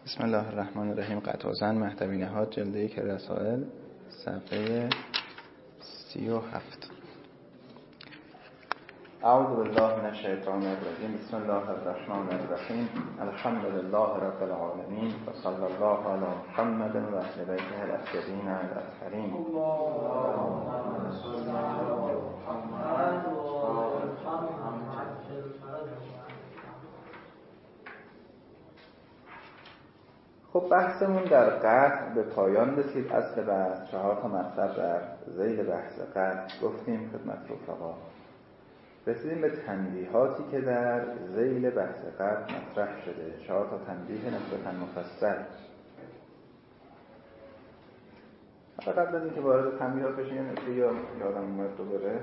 بسم الله الرحمن الرحیم. قطع زن مهدوی نهاد جلد 1 رسائل صفحه 37. اعوذ بالله من الشیطان الرجیم. بسم الله الرحمن الرحیم. الحمد لله رب العالمین و صلی الله علی محمد و اهل بیته الاطهرین الاطهرین. اللهم صل علی محمد و آل محمد. خب بحثمون در قطع به پایان رسید. اصل بحث 4 تا مطلب در ذیل بحث قطع گفتیم خدمت رفقا. رسیدیم به تنبیهاتی که در ذیل بحث قطع مطرح شده. 4 تا تنبیه نسبتاً مفصل. قبل از اینکه وارد تنبیهات بشیم یه نکته یادم اومد دوباره.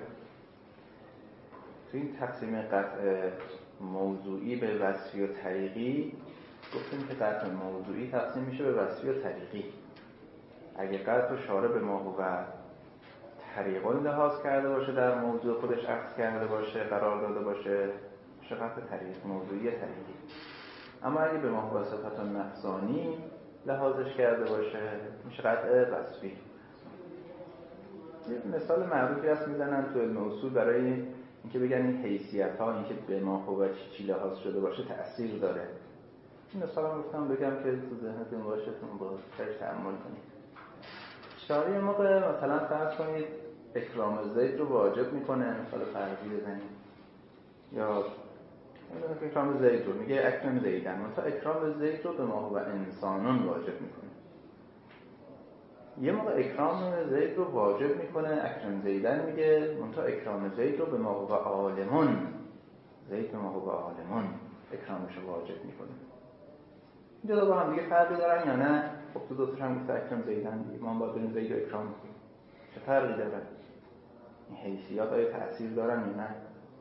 تو این تقسیم قطع موضوعی به وصفی و طریقی گفتیم که قطع موضوعی تقسیم میشه به وصفی و طریقی. اگه قطع و شارع به ما هو طریقون لحاظ کرده باشه، در موضوع خودش عکس کرده باشه، قرار داده باشه، میشه قطع طریق موضوعی طریقی. اما اگه به ما هو صفت نفسانی لحاظش کرده باشه میشه قطع وصفی. یه مثال معروفی هست میزنن تو علم اصول برای اینکه بگن این حیثیت ها، اینکه به ما هو چی لحاظ شده باشه تأثیر داره. این مثال هم گفتم بگم که تو ذهنتون باشه، تون با خیلی تأمل کنید. شارع موقع مثلا فرض کنید اکرام زید رو واجب میکنه، مثال فرضی بزنید، یا اکرام زید رو میگه اکرم زیدن، مثلا اکرام زید رو به ما هو انسانان واجب میکنه. یه موقع اکرام زید رو واجب میکنه، اکرم زیدن میگه، منتها اکرام زید رو به ما هو عالمون، زید به ما هو عالمون اکرامش رو واجب میکنه. این دو با هم دیگه فرقی دارن یا نه؟ خب تو دوتاش هم گفته اکرم زیدن دیگه، ما باید بریم زید رو اکرام کنیم. چه فرقی دارن؟ این حیثیات آیا تأثیر دارن یا نه؟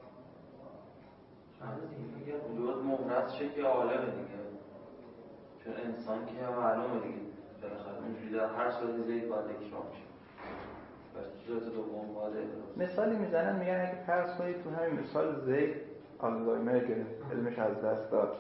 دیگه وجود مهرس شه که عالمه دیگه، چون انسان که معلومه دیگه بالاخره اونجوری در هر صورت زید باید اکرام شه. بس صورت دوم باید مثالی میزنن میگن اگه فرض کنید تو همین مثال زید آلزایمر گرفت، علمش از دست داد،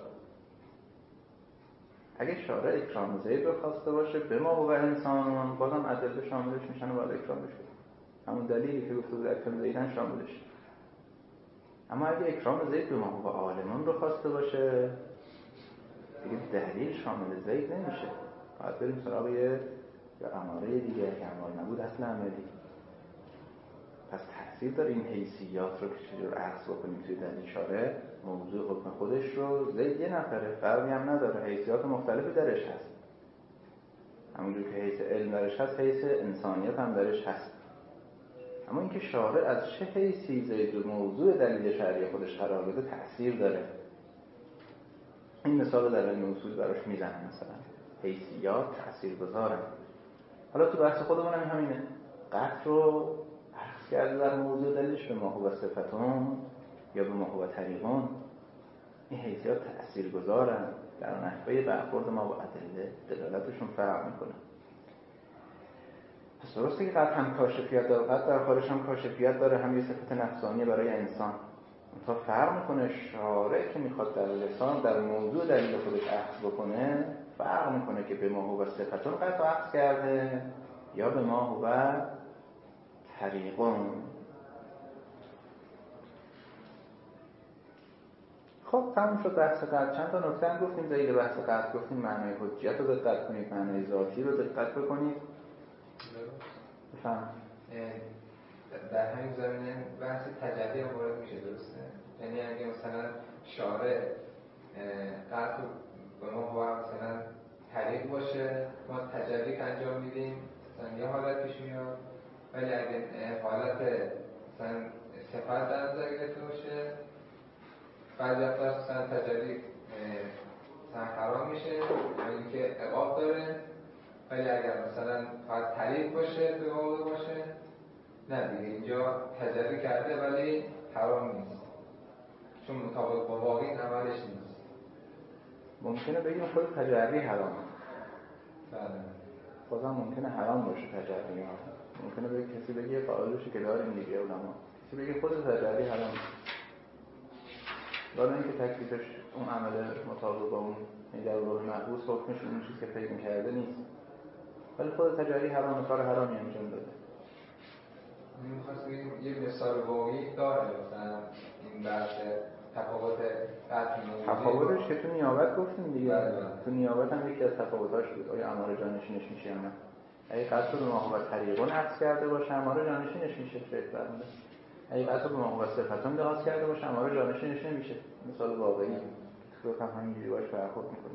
اگه شارع اکرام زید رو خواسته باشه به ما هو انسانون، بازم ادله شاملش میشن و باید اکرامش کنه. همون دلیلی که گفته بود اکرام زیدن شاملش. اما اگه اکرام زید به ما هو عالمون رو خواسته باشه دیگه دلیل شامل زید نمیشه، باید بریم سراغ یا اماره دیگه که اماره نبود اصل عملی. پس تأثیر داره این حیثیات رو که چجور عکس بکنیم توی دلیل شارع. موضوع حکم خودش رو زید یه نفره، فرقی هم نداره، حیثیات مختلفی درش هست. همونجور که حیث علم درش هست حیث انسانیت هم درش هست. اما اینکه شارع از چه حیثی زید رو موضوع دلیل شرعی خودش قرار بده تأثیر داره. این مثال در علم اصول براش میزنن، مثلا حیثیات تأثیر گذارن. حالا تو بحث خودمون هم همینه. قطع رو عکس کرده در موضوع دلیلش به ما هو صفتون یا به ما هو طریقون. این حیثیات تأثیر گذارن در نحوه برخورد ما با ادله، دلالتشون فرق میکنه. پس درسته که قطع هم کاشفیت داره، قطع در خارج هم کاشفیت داره، هم یه صفت نفسانی برای انسان. تا فرق میکنه شارع که میخواد در لسان در موضوع دلیل خودش عکس بکنه، فرق میکنه که به ما هو صفتون قطع عکس کرده یا به ما هو طریقون. خب تموم شد بحث قطع. چند تا نکته هم گفتیم ذیل بحث قطع. گفتیم معنای حجیت رو دقت کنید، معنای ذاتی رو دقت بکنید. بفهم در همین زمینه بحث تجلی هم وارد میشه، درسته؟ یعنی اگه مثلا شارع قطع به ما هو مثلا طریق باشه، ما تجلی که انجام میدیم مثلا یه حالت پیش میاد، ولی اگه حالت مثلا صفت در نظر گرفته باشه بعضی وقتا مثلا تجلی مثلا حرام میشه، یعنی که عقاب داره. ولی اگر مثلا فقط طریق باشه به واقع باشه نه دیگه، اینجا تجلی کرده ولی حرام نیست چون مطابق با واقعی عملش نیست. ممکنه بگیم خود تجلی حرامه. بله. بازم ممکنه حرام باشه تجلی ها. ممکنه کسی بگه قائلشه که داریم دیگه علما، کسی بگه خود تجلی حرام، ولی اینکه تکلیفش اون عمل مطابق با اون در روح محبوس حکمش اون چیزی که فکر می‌کرده نیست، ولی خود تجلی حرام کار حرامی انجام داده. می‌خواستیم یه مثال واقعی داره مثلا این بحث تفاوتش که تو نیابت گفتیم دیگه. تو نیابت هم یکی از تفاوتاش بود آیا اماره جانشینش میشه یا نه. اگه قصد به ماهوت طریقون عکس کرده باشه اماره جانشینش میشه فکر برمونه. اگه قصد به ماهوت صفتون لحاظ کرده باشه اماره جانشینش نمیشه. مثال واقعی گفتم همینجوری باش برخورد میکنه.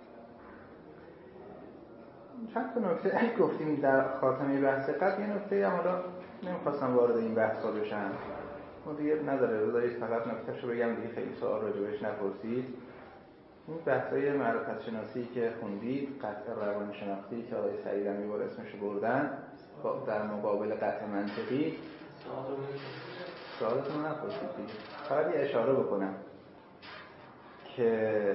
چند تا نکته اگه گفتیم در خاتمه بحث قبل، یه نکته هم حالا نمیخواستم وارد این بحثا بشم، ما دیگه نداره، بذارید فقط نکتهشو بگم دیگه، خیلی سوال راجبش نپرسید. این بحثای معرفت شناسی که خوندید، قطع روان شناختی که آقای سعید امیربار اسمشو بردن در مقابل قطع منطقی، سوالتون رو نپرسید دیگه، فقط یه اشاره بکنم که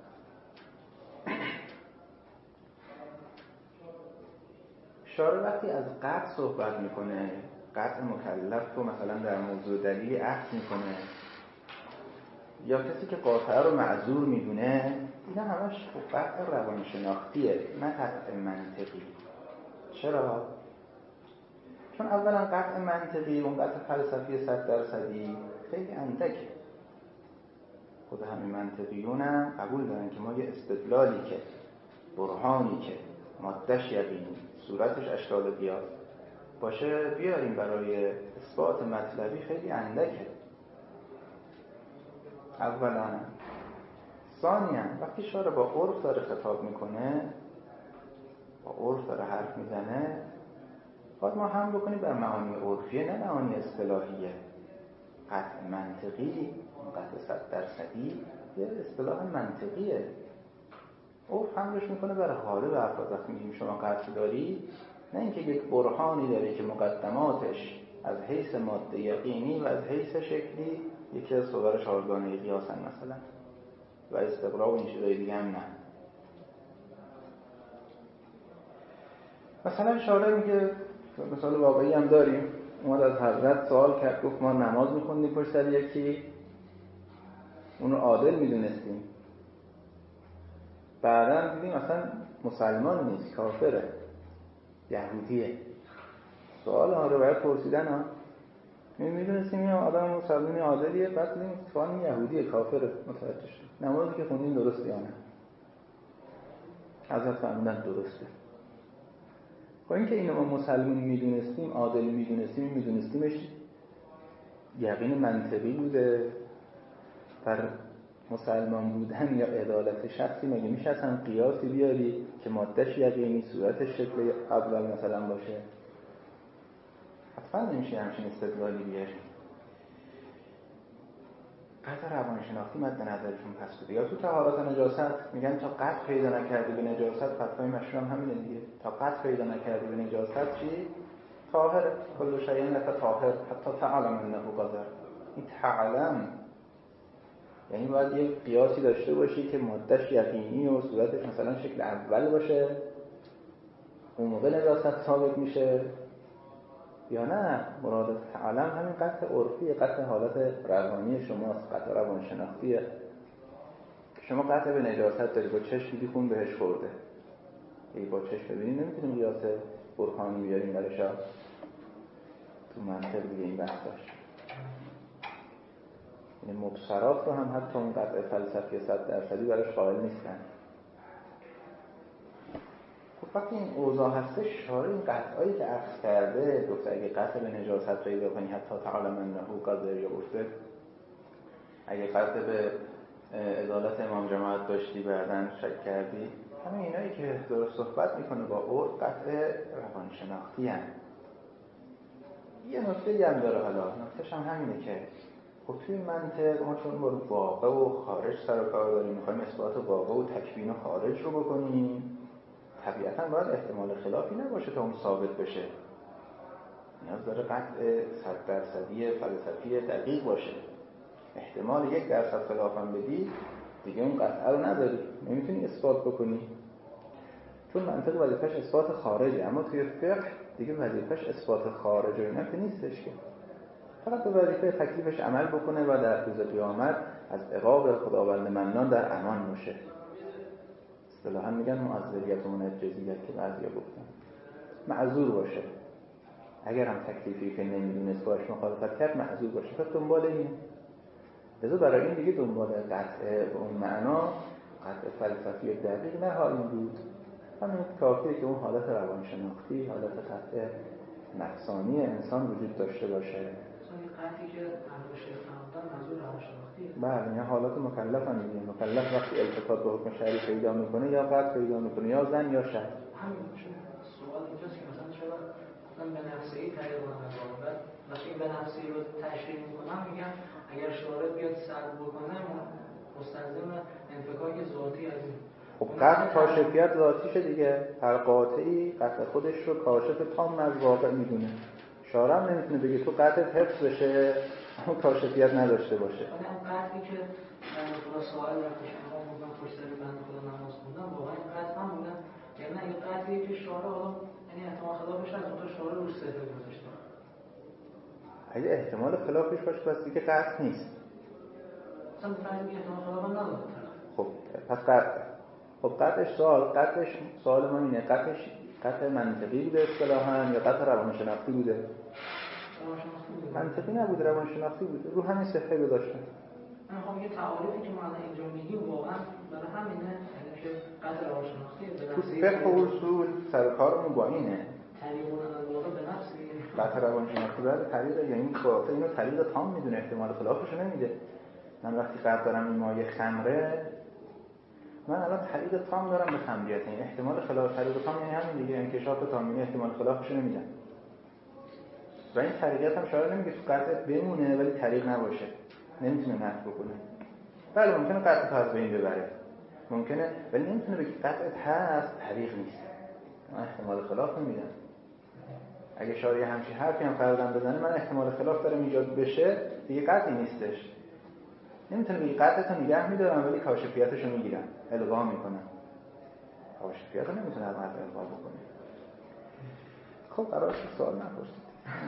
شارع وقتی از قطع صحبت میکنه، قطع مکلف رو مثلا در موضوع دلیلی عهد میکنه، یا کسی که قاطعه رو معذور میدونه، اینا همش قطع روانشناختیه نه قطع منطقی. چرا؟ چون اولا قطع منطقی، اون قطع فلسفی 100% خیلی اندکه. خود همین منطقیون هم قبول دارن که ما یه استدلالی که برهانی که مادهش یقینی صورتش اشکال قیاس باشه بیاریم برای اثبات مطلبی، خیلی اندکه. اولا. ثانیاً وقتی شارع با عرف داره خطاب میکنه، با عرف داره حرف میزنه، باید ما هم بکنیم بر معانی عرفیه نه معانی اصطلاحیه. قطع منطقی، قطع 100% یه اصطلاح منطقیه. عرف حملش میکنه بر حاله و افراد. وقتی میگیم شما قطع داری، نه اینکه یک برهانی داره که مقدماتش از حیث ماده یقینی و از حیث شکلی یکی از صور چهارگانه قیاسن مثلا و استقرا و این چیزای دیگه هم نه. مثلا شارع میگه، مثال واقعی هم داریم، اومد از حضرت سوال کرد، گفت ما نماز میخوندیم پشت سر یکی، اون رو عادل میدونستیم، بعداً دیدیم اصلا مسلمان نیست، کافره، یهودیه. سوال ها رو باید پرسیدن ها. میدونستیم این آدم مسلمانی عادلیه، بعد دیدیم اتفاقاً یهودیه، کافره. متوجه شد نمازی که خوندیم درسته یا نه؟ حضرت فرمودن درسته. با اینکه اینو ما مسلمان میدونستیم، عادل میدونستیمش یقین منطقی بوده بر مسلمان بودن یا عدالت شخصی، مگه میشه اصلا قیاسی بیاری که مادهش یقینی صورتش شکل اول مثلا باشه؟ حتما نمیشه همچین استدلالی بیاری. قطع روانشناختی مد نظرشون پس بوده. یا تو طهارت نجاست میگن تا قطع پیدا نکردی به نجاست، فتوای مشهور هم همینه دیگه، تا قطع پیدا نکردی به نجاست چی؟ طاهر. کل شیء لک طاهر حتی تعلم انه قذر. این تعلم یعنی باید یه قیاسی داشته باشی که مادهش یقینی و صورتش مثلا شکل اول باشه، اون موقع نجاست ثابت میشه، یا نه مراد تعلم همین قطع عرفی، قطع حالت روانی شماست، قطع روانشناختیه. شما قطع به نجاست داری، با چشم دیدی خون بهش خورده، ای با چشم ببینی نمیتونیم قیاس برهانی بیاریم برای شما. تو منطق دیگه این بحث داشت، یعنی مبصرات رو هم حتی اون قطع فلسفی 100% براش قائل نیستن. خب وقتی این اوضاع هستش، شارع این قطعایی که عکس کرده، گفته اگه قطع به نجاست پیدا کنی حتی تعلم انه قذر، یا گفته اگه قطع به عدالت امام جماعت داشتی بعدن شک کردی، همه اینایی که درست صحبت میکنه با عرف قطع روانشناختی هم. یه نکته هم داره، حالا نکتهش هم همینه که خب توی منطق ما چون با واقع و خارج سر و کار داریم، میخوایم اثبات واقع و تکوین و خارج رو بکنیم، طبیعتاً باید احتمال خلافی نباشه تا اون ثابت بشه. نیاز داره قطع 100% فلسفی دقیق باشه. احتمال 1% خلاف هم بدی دیگه اون قطعه رو نداری، نمیتونی اثبات بکنی، چون منطق وظیفش اثبات خارجه. اما توی فقه دیگه وظیفش اثبات خارجه نه که نیستش، که فقط به وظیفه تکلیفش عمل بکنه و در روز قیامت از عقاب خداوند منان در امان باشه. اصطلاحاً میگن معذریت و منجزیت که بعضیا گفتن، معذور باشه. اگر هم تکلیفی که نمیدونست باش مخالفت کرد معذور باشه. پس دنبال اینه. لذا برای این دیگه دنبال قطع به اون معنا، قطع فلسفی و دقیق نخواهیم بود. همین کافیه که اون حالت روانشناختی، حالت قطع نفسانی انسان وجود داشته باشه. این قطعی که همه شیخ فرمودن منظور روانشناختیه. بله، این حالات مکلف هم میگیم. مکلف وقتی التفات به حکم شرعی پیدا میکنه یا قطع پیدا میکنه یا زن یا شر. همین سوال اینجاست که مثلا چرا به نفسی طریق نمی‌کنه. وقتی به نفسی رو تشریح میکنم میگم اگر شارع بیاد سلب بکنه مستلزم انفکاک ذاتی از این. خب قطع کاشفیت ذاتیشه دیگه. هر قاطعی قطع خودش رو کاشف تام از واقع میدونه. شارع هم نمیتونه بگه تو قطعت حفظ بشه اما کاشفیت نداشته باشه. اون قطعی که من خدا سوال رفتش شما گفتم پشت سر بنده خدا نماز خوندم واقعا این قطع هم بودن. یعنی این قطعی که شارع حالا یعنی احتمال خلافش از اون شارع روش صفر گذاشته. اگه احتمال خلافش باشه پس دیگه قطع نیست. مثلا فرض که احتمال خلاف نداره. خب پس قطع. خب قطعش سوال ما اینه، قطع منطقی بوده اصطلاحاً یا قطع روانشناختی بوده؟ منطقی نبوده، روانشناختی بوده. رو همین صفحه رو داشتن. من خب یه تعاریفی که ما اینجا میگیم واقعا برای همینه، یعنی که قطع روانشناختی تو فقه و اصول سر کارمون با اینه. طریقون الواقع به نفسی. قطع روانشناختی بعد طریق، یعنی خلاصه اینو طریق تام میدونه، احتمال خلافش نمیده. من وقتی قطع دارم این مایه خمره، من الان طریق تام دارم به خمریت، این احتمال خلاف طریق تام یعنی همین دیگه، انکشاف تام، یعنی احتمال خلافش نمیدن. و این طریقیت هم شاید نمیگه تو قطع بمونه ولی طریق نباشه، نمیتونه نفی بکنه. بله ممکنه قطع تا از بین ببره، ممکنه، ولی نمیتونه بگه قطعت هست طریق نیست. من احتمال خلاف نمیدن. اگه شارع همچین حرفی هم قرارن بزنه من احتمال خلاف دارم ایجاد بشه دیگه قطعی نیستش. نمیتونه بگه قطعتو نگه میدارم ولی کاشفیتشو میگیرم، الغا میکنم. کاشفیتو نمیتونه از الغا بکنه. خب قرار شد سوال نپرسید.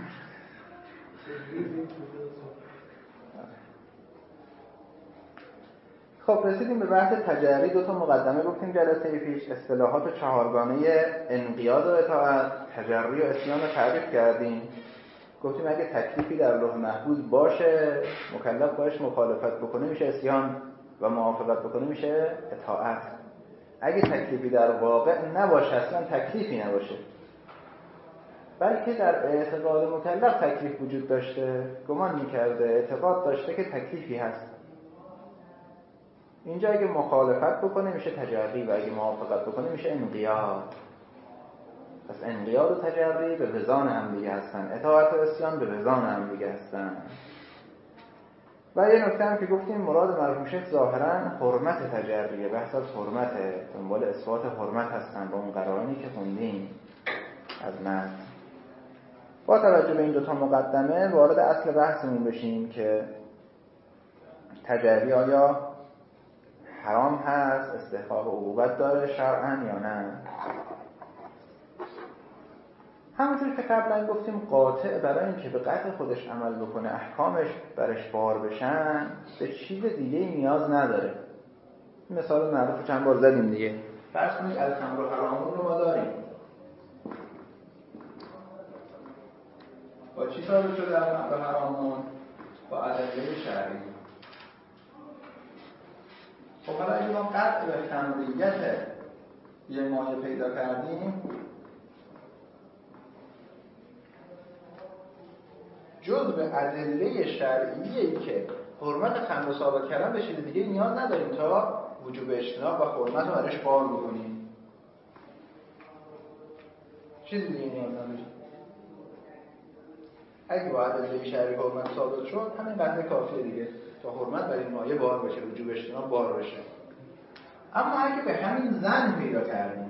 خب رسیدیم به بحث تجری. دو تا مقدمه گفتیم جلسه پیش. اصطلاحات چهارگانه انقیاد و اطاعت، تجری و عصیان رو تعریف کردیم. گفتیم اگه تکلیفی در لوح محفوظ باشه مکلف باش مخالفت بکنه میشه عصیان و موافقت بکنه میشه اطاعت. اگه تکلیفی در واقع نباشه، اصلا تکلیفی نباشه، بلکه در اعتقاد مکلف تکلیف وجود داشته، گمان میکرده، اعتقاد داشته که تکلیفی هست، اینجا اگه مخالفت بکنه میشه تجری و اگه موافقت بکنه میشه انقیاد. پس انقیاد و تجری به وزان هم دیگه هستن، اطاعت و عصیان به وزان هم دیگه هستن. و یه نکته هم که گفتیم مراد مرحوم شیخ ظاهراً حرمت تجریه، بحث از حرمت، دنبال اثبات حرمت هستن با اون قرائنی که خوندیم از متن. با توجه به این دو تا مقدمه وارد اصل بحثمون بشیم که تجری آیا حرام هست، استحقاق عقوبت داره شرعاً یا نه. همونطور که قبلا گفتیم قاطع برای اینکه به قطع خودش عمل بکنه احکامش برش بار بشن به چیز دیگه نیاز نداره. مثال معروف چند بار زدیم دیگه. فرض کنید الخمر و حرامون رو ما داریم. با چی ثابت شده الخمر و حرامون؟ با ادله شرعی. خب حالا اگه ما قطع به خمریت یه مایه پیدا کردیم، جز به ادله شرعیه‌ای که حرمت خمر ثابت کردن به چیز دیگه نیاز نداریم تا وجوب اجتناب و حرمت رو برش بار بکنیم. چیز دیگه نیاز نداریم. اگه با ادله شرعی حرمت ثابت شد همین قدر کافیه دیگه تا حرمت بر این مایه بار بشه، وجوب اجتناب بار بشه. اما اگه به همین زن پیدا کردیم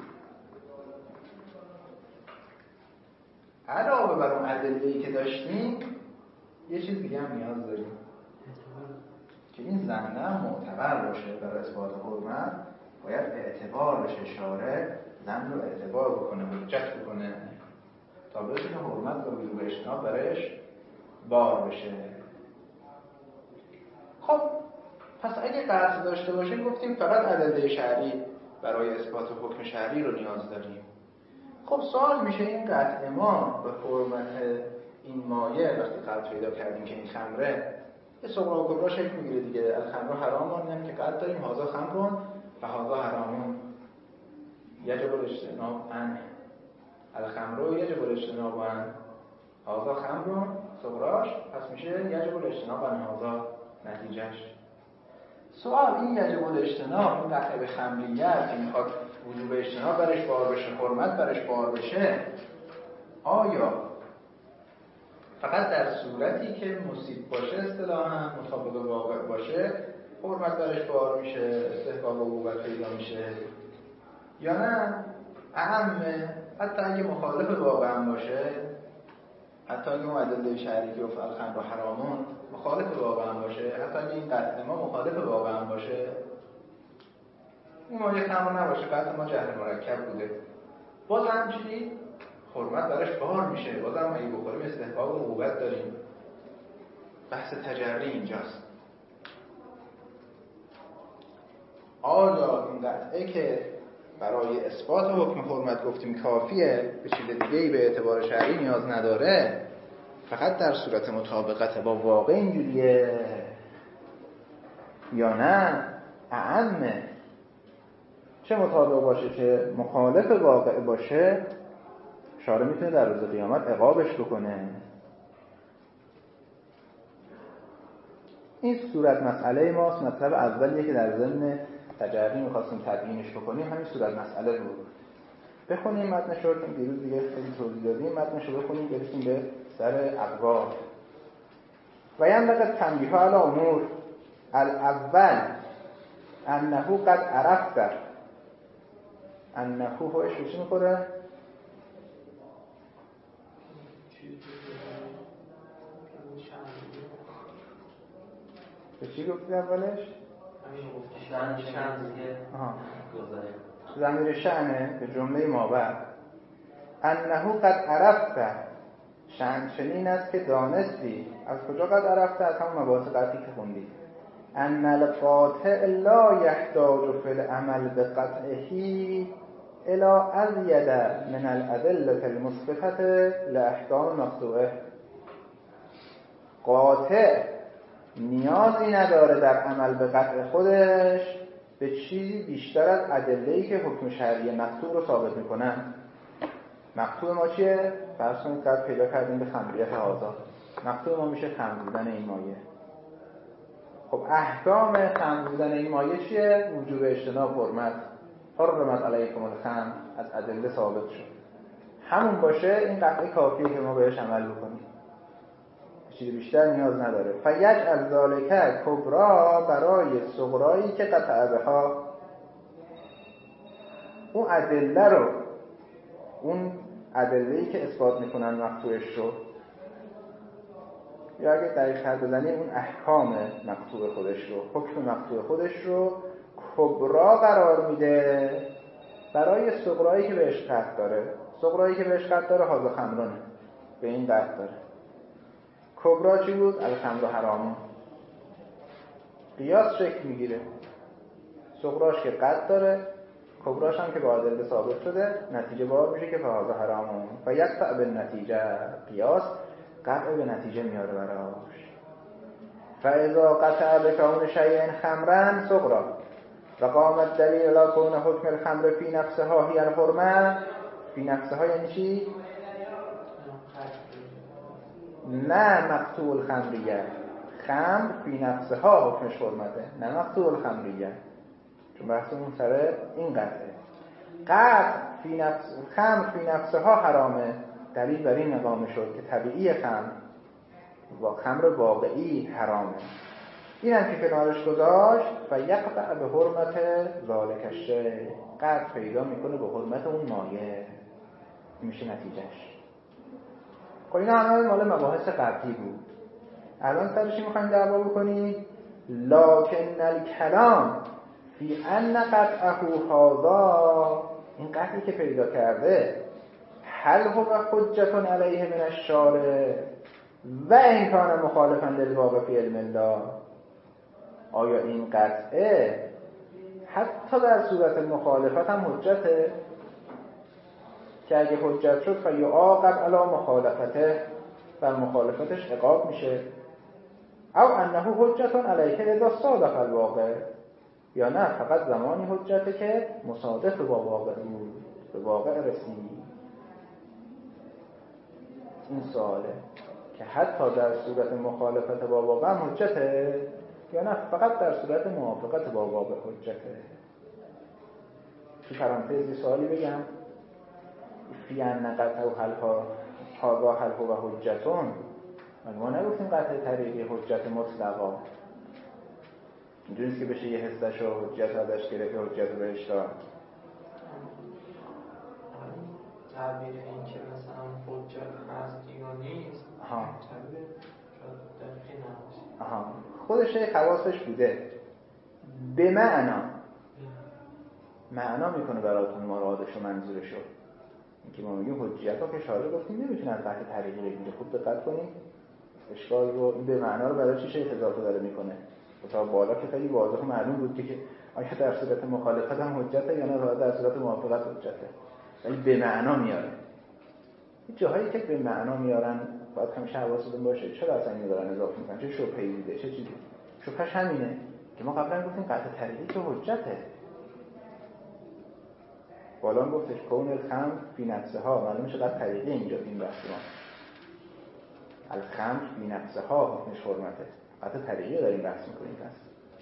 علاوه بر اون ادله‌ای که داشتیم یه چیز دیگه هم نیاز داریم که این زن معتبر باشه برای اثبات حرمت، باید اعتبار بشه، شارع زن رو اعتبار بکنه، حجت بکنه تا بشه که حرمت و وجوب اجتناب برایش بار بشه. خب پس اگه قطع داشته باشیم گفتیم فقط ادله شرعی برای اثبات حکم شرعی رو نیاز داریم. خب سوال میشه این قطع ما به حرمت این مایه وقتی قطع پیدا کردیم که این خمره یه صغرا و کبرا شکل میگیره دیگه. الخمر حرام هم که قطع داریم هذا خمرون و هذا حرامون یجب الاجتناب عنه. الخمر یجب الاجتناب عنه هذا خمرون صغراش پس میشه یجب الاجتناب عنه هذا نتیجهش. سوال این یجب الاجتناب این قطع به خمریت که میخواد وجوب اجتناب برش بار بشه حرمت برش بار بشه آیا فقط در صورتی که مصیب باشه اصطلاحاً مطابق واقع باشه حرمت برش بار میشه استحقاق عقوبت پیدا میشه یا نه اعمه حتی اگه مخالف واقع باشه حتی اگه اون ادله شرعی که گفت الخمر حرامون مخالف واقع باشه حتی اگه این قطع ما مخالف واقع باشه این مایه خمر نباشه قطع ما جهل مرکب بوده باز هم چی؟ حرمت برش بار میشه باز هم اگه بخوریم استحقاق و عقوبت داریم. بحث تجری اینجاست. آیا این قطعه که برای اثبات حکم حرمت گفتیم کافیه به چیز دیگه‌ای به اعتبار شرعی نیاز نداره فقط در صورت مطابقت با واقع اینجوریه یا نه اعمه چه مطابق باشه چه مخالف واقع باشه شارع میتونه در روز قیامت عقابش بکنه. این صورت مسئله ماست. مطلب اولیه که در ضمن تجری میخواستیم تبیینش بکنیم همین صورت مسئله بود. بخونیم متنش رو که دیروز دیگه خیلی توضیح دادیم متنش رو بخونیم برسیم به سر ابواب. و ینبغی تنبیه علی امور الاول انه قد عرفت انه هوش رو چی میخوره؟ به چی گفتی اولش؟ شأن دیگه ضمیر شأنه به جمله مابعد. انه قد عرفت شأن چنین است که دانستی. از کجا قد عرفت؟ از همون مباحث قطعی که خوندی. ان القاطع لا یحتاج فی العمل بقطعه الی ازید من الادله المثبته لاحکام مقطوعه. قاطع نیازی نداره در عمل به قطع خودش به چیزی بیشتر از ادله‌ای که حکم شرعی مقطوع رو ثابت میکنن. مقطوع ما چیه؟ فرض کنید قد پیدا کردیم به خمریت هذا. مقطوع ما میشه خمر بودن این مایه. خب احکام خمر بودن این مایه چیه؟ وجوب اجتناب حرمت. حرمت علیکم الخمر از ادله ثابت شد. همون باشه این قطعه کافیه که ما بهش عمل بکنیم. چیز بیشتر نیاز نداره. فیجعل ذالک کبرا برای صغرایی که قطع بها اون ادله رو اون ادله‌ای که اثبات میکنن مقطوعش رو یا اگه دقیق‌تر بزنیم اون احکام مقطوع خودش رو حکم مقطوع خودش رو کبرا قرار میده برای صغرایی که بهش قطع داره. صغرایی که بهش قطع داره هذا خمرونه به این قطع داره. کبرا چی بود؟ الخمر حرامون. قیاس شکل میگیره. صغراش که قطع داره کبراش هم که با ادله ثابت شده نتیجه بار میشه که فهذا حرامون و یقطع بالنتیجه. قیاس قطع به نتیجه میاره براش. فاذا قطع بکون شیء خمرا صغرا و قام الدلیل علی کون حکم الخمر فی نفسها هی الحرمه. فی نفسها یعنی چی؟ نه مقطوع الخمریه. خمر فی نفسها حکمش حرمته نه مقطوع الخمریه. چون بحثمون سر این قطعه. قطع فی نفس خمر فی نفسها حرامه. دلیل بر این اقامه شد که طبیعی خمر و خمر واقعی حرامه. این هم که کنارش گذاشت و یقطع به حرمت ذالک الشیء. قطع پیدا میکنه به حرمت اون مایه. میشه نتیجهش. خب اینا همه مال مباحث قبلی بود. الان سرشی میخوایم دعوا بکنیم. لکن الکلام فی ان قطعه هذا این قطعی که پیدا کرده هل هو حجة علیه من الشارع و این کان مخالفا للواقع فی علم الله. آیا این قطعه حتی در صورت مخالفت هم حجته؟ که اگه حجت شد فیعاقب علی مخالفته، بر مخالفتش عقاب میشه. او انه حجت علیه اذا صادف الواقع، یا نه فقط زمانی حجته که مصادف با واقع بود، به واقع رسید. این سواله که حتی در صورت مخالفت با واقع هم حجته، یا نه فقط در صورت موافقت با واقع حجته. تو پرانتز سوالی بگم، فی ان قطع و حلها هاگاه حلها و حجتون، ما نگفتیم قطع طریقی حجت مطلقا، اینجوریست که بشه یه حسش و حجت ازش گرفت و حجت رو بهش داد. تعبیر این که مثلا حجت هست یا نیست، تعبیر شاید دقیقی نباشه. خودش خواستش بوده. به معنا میکنه براتون مرادش و منظورشو. اینکه ما میگیم حجت ها که شارع گفتیم نمیتونن قطع طریقی بگیره. خوب دقت کنید اشکال رو، این به معنا رو برای چی شیخ اضافه داره میکنه؟ تا بالا که خیلی واضح و معلوم بود که آیا در صورت مخالفت هم حجته یا نه در صورت موافقت حجته، ولی به معنا میاره. این جاهایی که به معنا میارن باید همیشه حواستون باشه چرا اصلا اینو دارن اضافه میکنن، چه شبهه‌ای بوده، چه چیزی. شبهش همینه که ما قبلا گفتیم قطع طریقی که حجته. بالا گفتش کون الخمر فی نفسها، معلومه چقدر طریقی اینجا این بحث ما. الخمر فی نفسها حکمش حرمته، قطع طریقی داریم بحث میکنیم. پس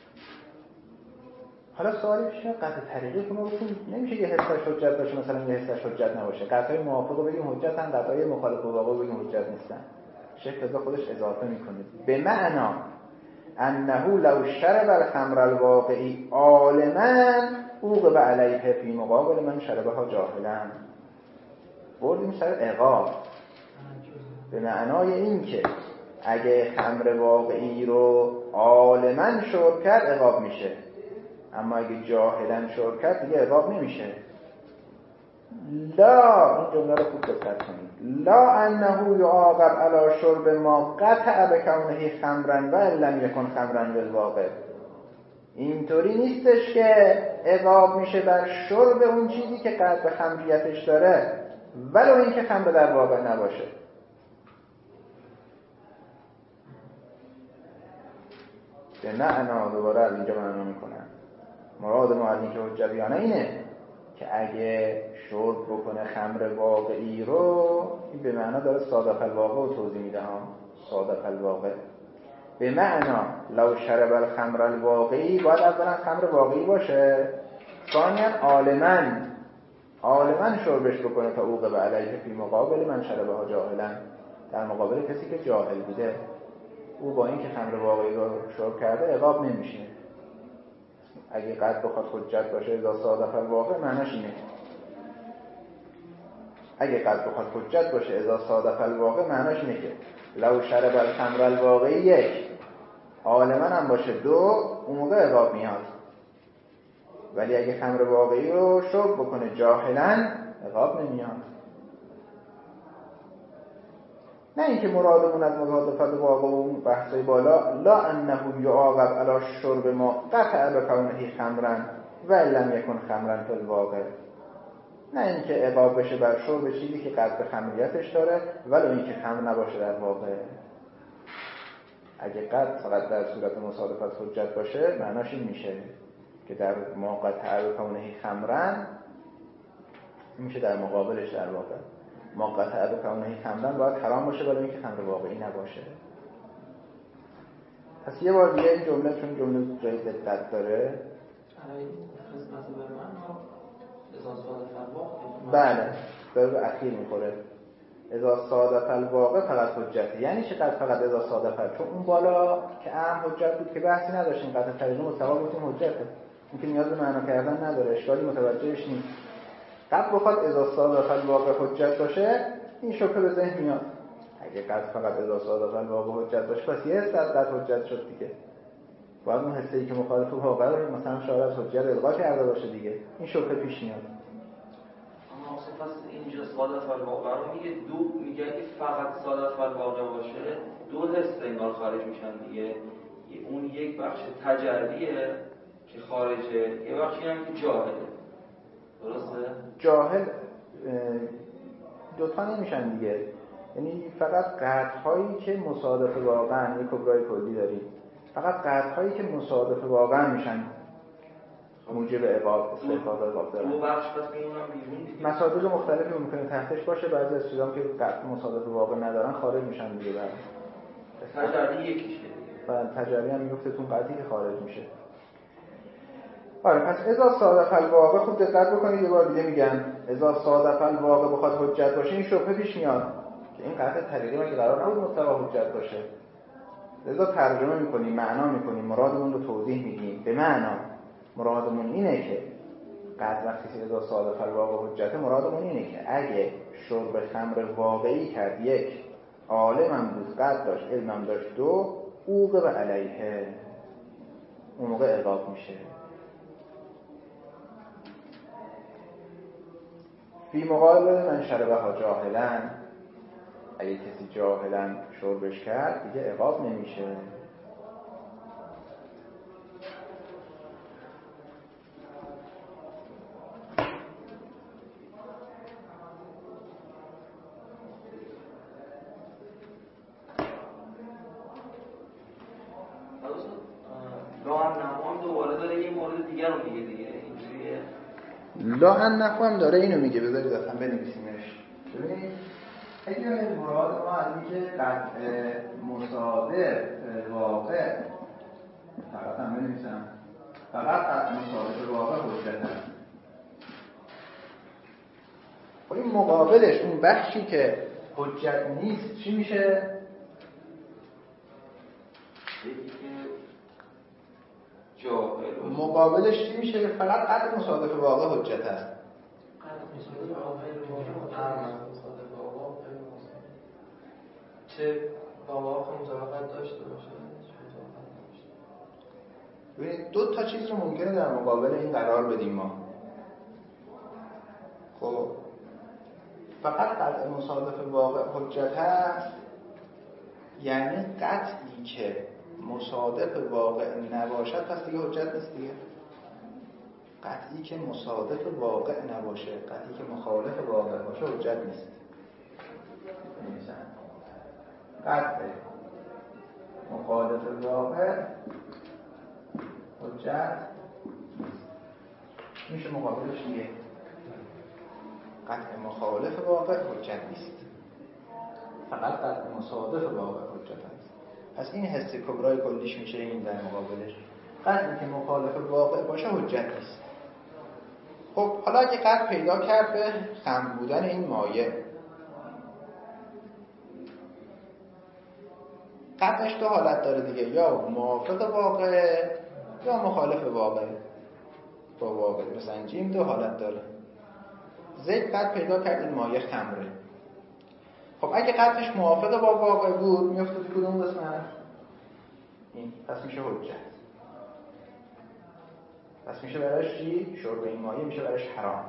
حالا سوالی پیش میاد قطع طریقی که ما گفتیم نمیشه یه حسش حجت باشه مثلا یه حسش حجت نباشه، قطعای موافق رو بگیم حجتن، قطعای مخالف با واقع بگیم حجت نیستن. شیخ رضا خودش اضافه میکنه به معنا انه لو شرب الخمر الواقعی عالما اوقب علیه فی مقابل من شربها جاهلا. بردیم سر عقاب به معنای این که اگه خمر واقعی رو عالما شرب کرد عقاب میشه، اما اگه جاهلا شرب کرد دیگه عقاب نمیشه. لا، این جمله رو خوب دقت کنید، لا انه یعاقب علی شرب ما قطع بکونه خمرا و لم یکن خمرا بالواقع. اینطوری نیستش که عقاب میشه بر شرب اون چیزی که قطع به خمریتش داره ولو اینکه خمر در واقع نباشه. به معنا دوباره از اینجا معنا میکنن مراد ما از این که حجویانه اینه که اگه شرب بکنه خمر واقعی رو، این به معنا داره صادق الواقع رو توضیح میده ها. صادق الواقع به معنا لو شرب الخمر الواقعی، باید اولا خمر واقعی باشه، ثانیا عالما شربش بکنه تا اوقب علیه فی مقابل من شربها جاهلا، در مقابل کسی که جاهل بوده. او با این که خمر واقعی رو شرب کرده عقاب نمیشه. اگه قد بخواد حجت باشه اذا صادف الواقع معناش اینه. اگه قد بخواد حجت باشه اذا صادف الواقع معناش اینه که لو شرب الخمر الواقعی یک، عالما هم باشه دو، اون موقع عقاب میاد. ولی اگه خمر واقعی رو شرب بکنه جاهلا عقاب نمیاد. نه اینکه مرادمون از مصادفت واقع و بحثای بالا لا انه یعاقب علی شرب ما قطع بکونه خمرا و لم یکن خمرا فی الواقع، نه اینکه عقاب بشه بر شرب چیزی که قطع خمریتش داره ولو اینکه خمر نباشه در واقع. اگه قطع فقط در صورت مصادفت حجت باشه معناش این میشه که در ما قطع بکونه خمرا میشه در مقابلش در واقع ما قطع بکونه خمرن باید حرام باشه ولی اینکه خمر واقعی نباشه. پس یه بار دیگه این جمله چون جمله جای دقت داره. بله داره به اخیر میخوره. اذا صادف الواقع فقط حجته. یعنی چقدر فقط اذا صادف؟ چون اون بالا که اهم حجت بود که بحثی نداشتیم، قطع طریقی مستقل گفتیم حجته، این که نیاز به معنا کردن نداره، اشکالی متوجهش نیست. قد بخواد اذا صادف الواقع حجت باشه این شبهه به ذهن میاد. اگه قد فقط اذا صادف الواقع حجت باشه پس یه حس از قد حجت شد دیگه، باید اون حسی که مخالف واقع رو مثلا شاید از حجت الغا کرده باشه دیگه، این شبهه پیش میاد. اما پس اینجا صادف الواقع رو میگه اگه فقط صادف الواقع باشه دو حس انگار خارج میشن دیگه، اون یک بخش تجربیه که خارجه، یه بخشی هم که جاهله. درسته؟ جاهل دوتا نمیشن دیگه، یعنی فقط قطع‌هایی که مصادف واقعا، یک کبرای کلی داریم، فقط قطع‌هایی که مصادف واقعا میشن موجب عقاب، استحقاق عقاب دارن. دو بخش پس میمونن بیرون دیگه. مصادیق مختلفی ممکنه تحتش باشه، بعضی از چیزام که قطع مصادف واقع ندارن خارج میشن دیگه. بعد تجربی یکیشه دیگه. و تجربی هم میگفته تون قطعی که خارج میشه. آره، پس اذا صادف الواقع، خوب دقت بکنید، یه بار دیگه میگم، اذا صادف الواقع بخواد حجت باشه این شبهه پیش میاد که این قطع طریقی مگه قرار نبود مطلق حجت باشه. لذا ترجمه میکنیم، معنا میکنیم، مرادمون رو توضیح میدیم. به معنا مرادمون اینه که قطع وقتی که اذا صادف الواقع حجته، مرادمون اینه که اگه شرب خمر واقعی کرد یک، عالمم بود، قطع داشت، علمم داشت، دو، اوقب علیه، اون موقع عقاب میشه. فی مقابل من شربها جاهلا، اگه کسی جاهلا شربش کرد دیگه عقاب نمیشه. دوباره داره یه مورد دیگر رو میگه دیگه، اینجوریه. لا النحو هم داره اینو میگه، بذارید اصلا بنویسیمش. ببینید اگه مراد ما از اینکه قطع مصادف واقع، فقط هم بنویسم، فقط قطع مصادف واقع حجت هست. خب این مقابلش، اون بخشی که حجت نیست چی میشه؟ مقابلش چی میشه؟ فقط قطع مصادف واقع حجت هست. چه واقعا مطابقت داشته باشه. ببینید دو تا چیز رو ممکنه در مقابل این قرار بدیم ما. خب فقط قطع مصادف واقع حجت هست، یعنی قطعی که مصادف واقع نباشد پس دیگه حجت نیست دیگه. قطعی که مصادف واقع نباشه، قطعی که مخالف واقع باشه حجت نیست. قطع مخالف واقع حجت میشه. مقابلش چیه؟ قطع مخالف واقع حجت نیست، فقط قطع مصادف واقع حجت هست. پس این حس کبرای کلیش میشه این در مقابلش. قطعی که مخالف واقع باشه حجت نیست. خب حالا اگه قطع پیدا کرد به خمر بودن این مایع، قطعش دو حالت داره دیگه، یا موافق واقع یا مخالف واقع. با واقع بسنجیم دو حالت داره. زید قطع پیدا کرد این مایع خمره. خب اگه قطعش موافق با واقع بود میفته تو کدوم قسمت؟ این. پس میشه حجت. پس میشه براش چی؟ شرب این مایع میشه براش حرام.